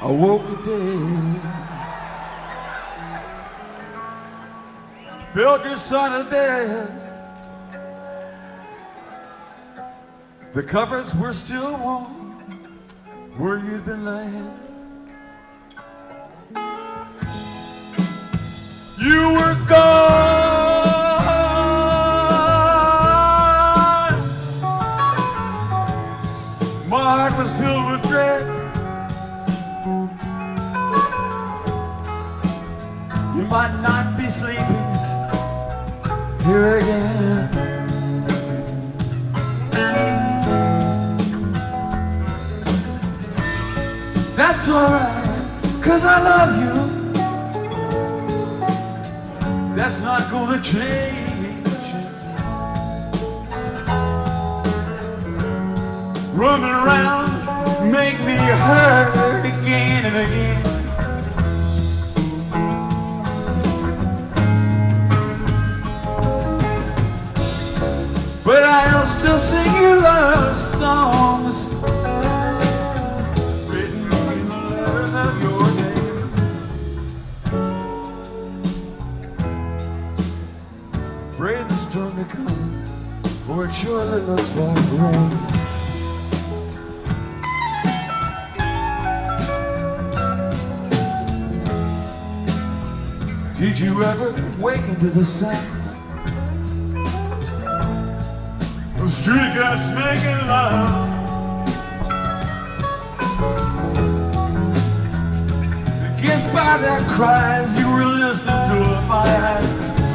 I woke again. Felt your son in bed. The covers were still warm where you'd been laying. You were gone. My heart was filled with dread. You might not be sleeping here again. That's alright, 'cause I love you. That's not gonna change. Running around, make me hurt again and again. But I'll still sing you love songs written in the letters of your name. Pray the storm to come, for it surely looks like rain. Did you ever wake into the sound of street guys making love? Guess by their cries you were listening to a fire.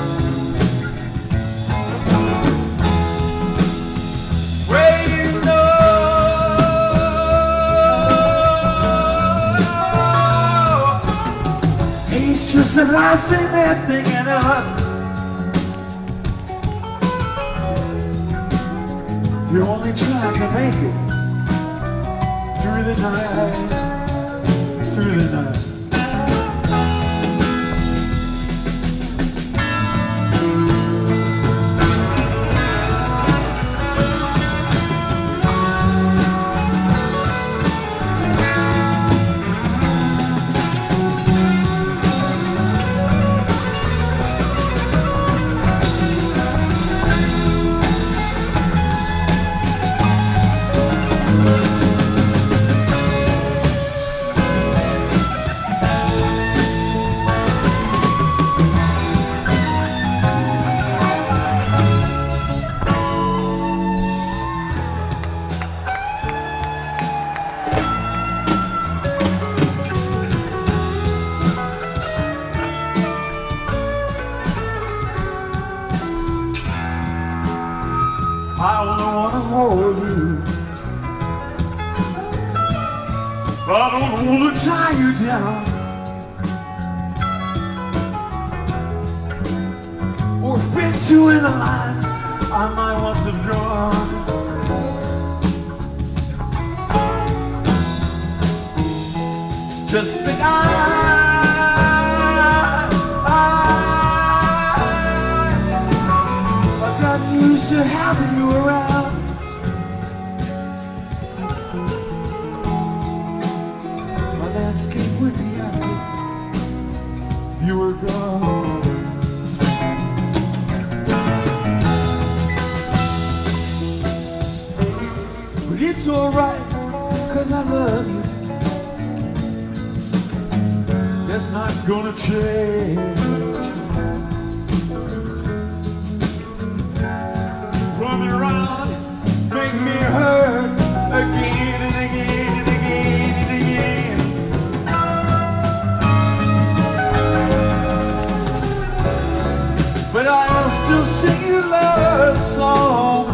Well, you know, he's just the last thing they're thinking of. You're only trying to make it through the night, through the night. I only want to hold you. I don't want to tie you down or fit you in the lines I might once have drawn. It's just that I've gotten used to having you around. My landscape would be empty if you were gone. But it's alright, 'cause I love you. That's not gonna change. Running around, make me hurt again and again and again and again. But I'll still sing you love songs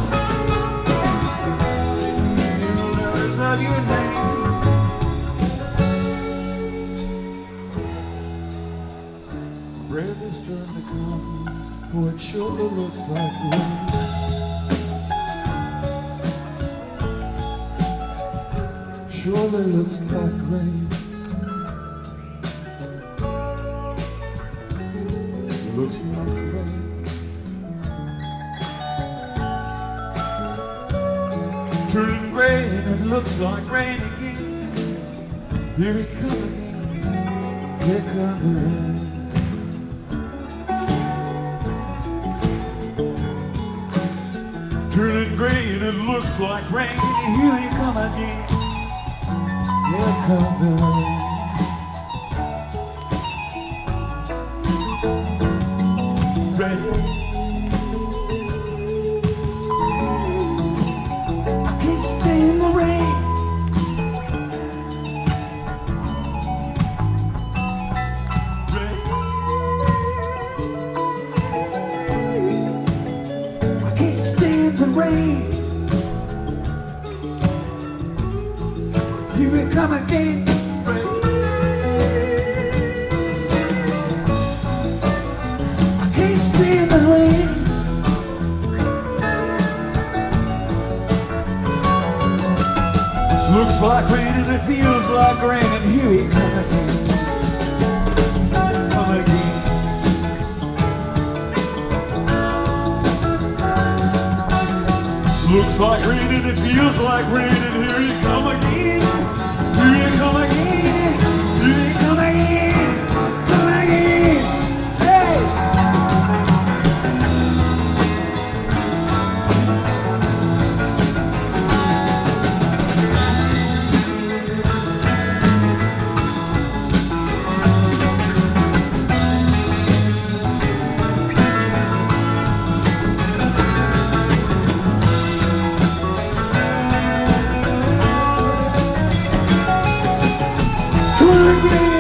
in the letters of your name. Pray this turn to come, for it sure looks like rain. Surely looks like rain. Looks like rain. Turning gray and it looks like rain again. Here he come again. Here come the rain. Turning gray and it looks like rain. Here he come again. Here come the rain. I can't stand the rain. I can't stand the rain. Here we come again. I can't stand the rain. Looks like rain and it feels like rain, and here he come again. Come again. Looks like rain and it feels like rain, and here he come again. Here he come again. Here he come again. Come again. Hey! Again.